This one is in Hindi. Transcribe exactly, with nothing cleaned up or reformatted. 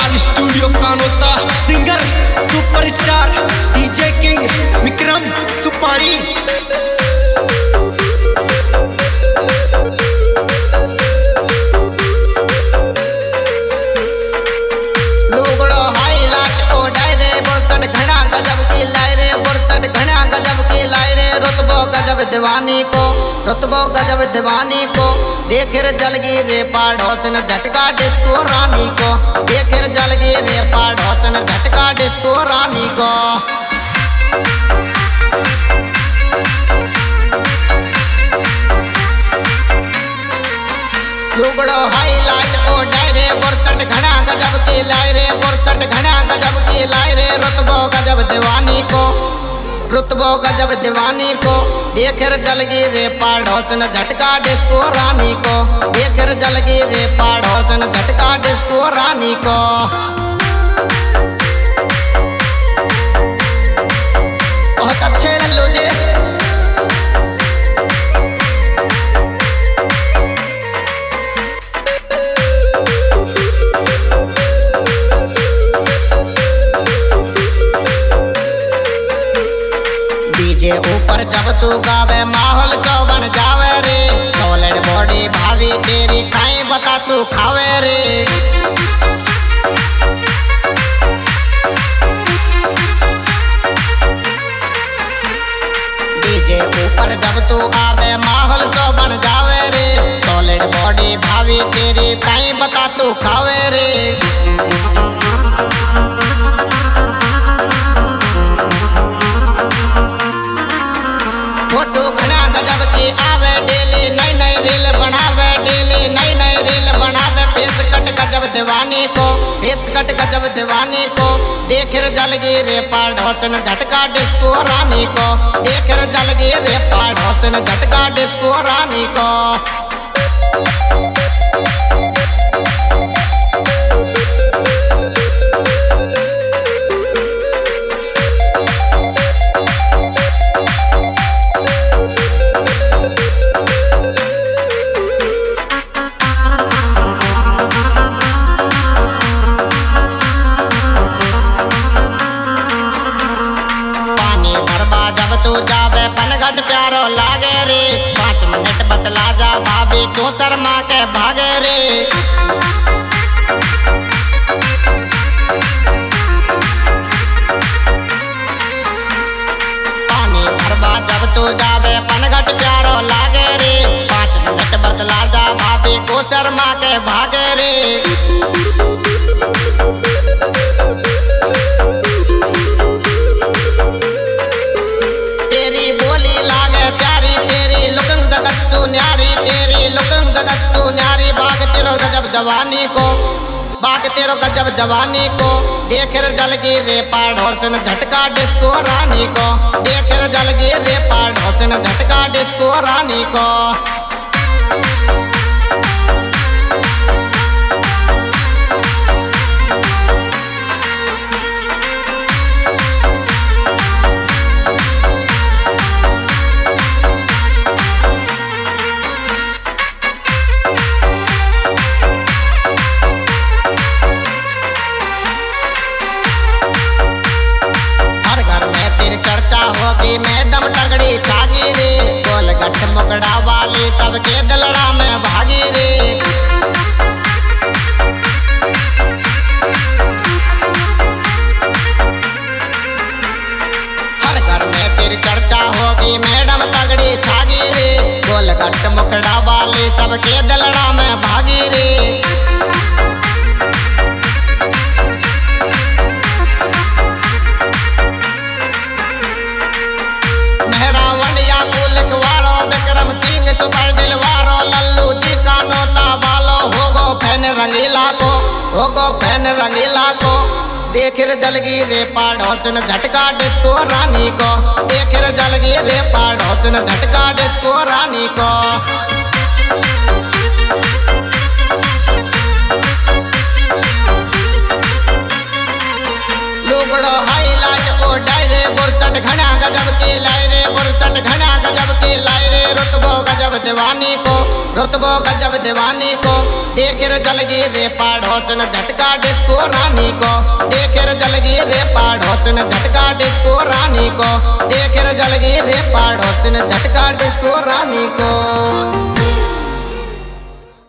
Mahakal studio Kanota singer superstar DJ king Vikram Supari. दीवानी को रुतबो गजब दीवानी को देख जलगी रे पड़ोसन झटका डिस्को रानी को देख जलगी रे पड़ोसन झटका डिस्को रानी को। लुगड़ो हाईलाइट ओ डायरे बुरसट घना गजब की लाई रे बुरसट घना गजब की लाई रे रुतबो गजब दीवानी को रुतबो गजब दीवानी को देख जलगी रे पड़ोसन झटका डिस्को रानी को देख जलगी रे पड़ोसन झटका डिस्को रानी को। बहुत अच्छे लल्लू जी। डीजे ऊपर जब तू गावे माहौल सो बन जावे रे सॉलिड बॉडी भाभी तेरी खाई बता तू खावे रे। डीजे ऊपर जब तू आवे माहौल सो बन जावे रे सॉलिड बॉडी भाभी तेरी खाई बता तू खावे रे। फोटो घना गजब की आवे डेली नई नई रील बनावे डेली नई नई रील बनावे फेस कट गजब दीवानी को फेस कट गजब दीवानी को देख जलगी रे पड़ोसन झटका डिस्को रानी को देख जलगी रे पड़ोसन झटका डिस्को रानी को। प्यारो लागे रे पाँच मिनट बतला जा भाभी क्यों शर्मा के भागे रे। पानी भरवा जब तू जावे पनघट प्यारो लागे रे पाँच मिनट बतला जा भाभी क्यों शर्मा के भागे रे। तेरी बोली लागे प्यारी तेरी लुकंग जगत तू न्यारी तेरी लुकंग जगत तू न्यारी बाग तेरो गजब जवानी को बाग तेरो गजब जवानी को देख जलगी रे पड़ोसन झटका डिस्को रानी को देख जलगी रे पड़ोसन झटका डिस्को रानी को। चर्चा होगी मैडम तगड़ी छागी रे गोलगट मुकड़ा वाली सबके दलड़ा में भागी रे। हर घर में तेरी चर्चा होगी मैडम तगड़ी छागी रे गोलगट मुकड़ा वाली सबके दलड़ा में भागी रे। रंगीला को होगो फैन रंगीला को देख जलगी रे पड़ोसन झटका डिस्को रानी को देख जलगी रे पड़ोसन झटका डिस्को रानी को। लुगड़ो हाईलाइट ओ डायरे बुरसट घना गजब की लाई रे बुरसट घना गजब की लाई रे रुतबो गजब दीवानी को रुतबो गजब दीवानी को देख रे जलगी रे पड़ोसन झटका डिस्को रानी को देख रे जलगी रे पड़ोसन झटका डिस्को रानी को देख रे जलगी रे पड़ोसन झटका डिस्को रानी को।